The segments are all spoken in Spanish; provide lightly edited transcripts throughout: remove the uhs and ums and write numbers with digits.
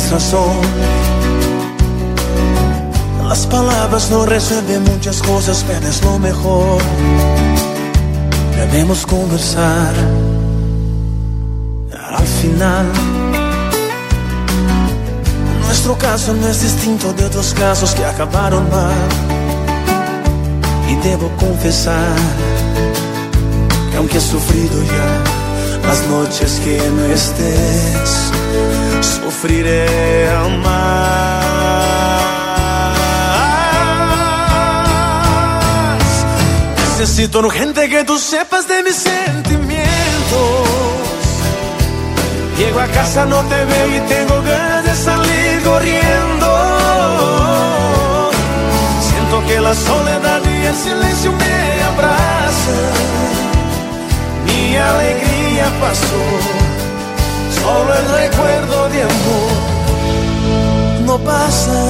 tienes razón. Las palabras no resuelven muchas cosas, pero es lo mejor. Debemos conversar. Al final, nuestro caso no es distinto de otros casos que acabaron mal. Y debo confesar que aunque he sufrido ya, las noches que no estés, sufriré aún más. Necesito urgente que tú sepas de mis sentimientos. Llego a casa, no te veo y tengo ganas de salir corriendo. Siento que la soledad y el silencio me abrazan. Mi alegría pasó, solo el recuerdo de amor no pasa.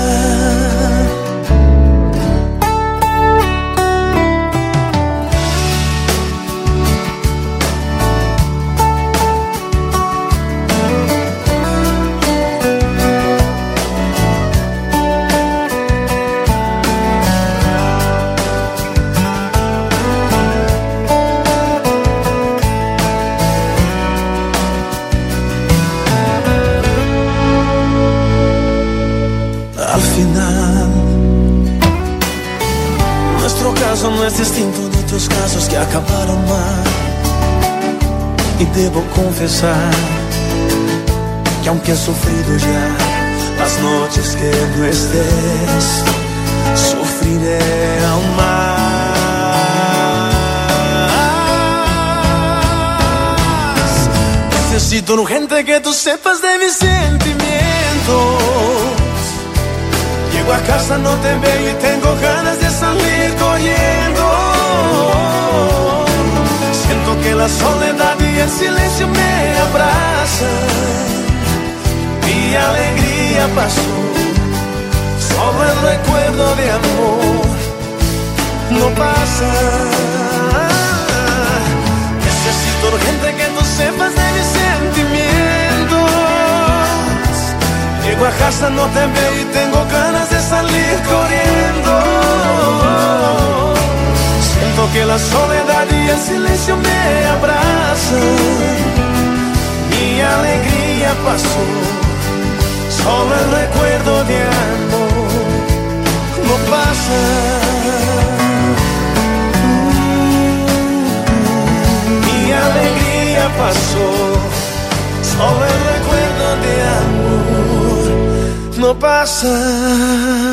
Al final, nuestro caso no es distinto de otros casos que acabaron mal. Y debo confesar que aunque he sufrido ya, las noches que no estés, sufriré aún más. Necesito urgente que tú sepas de mis sentimientos. Llego a casa, no te veo y tengo ganas de salir corriendo. Siento que la soledad y el silencio me abrazan. Mi alegría pasó, solo el recuerdo de amor no pasa. Necesito urgente que tú sepas de mis sentimientos. Llego a casa, no te veo y tengo ganas de salir corriendo. Siento que la soledad y el silencio me abrazan. Mi alegría pasó, solo el recuerdo de amor no pasa. Mi alegría pasó, solo el recuerdo de amor no pasa.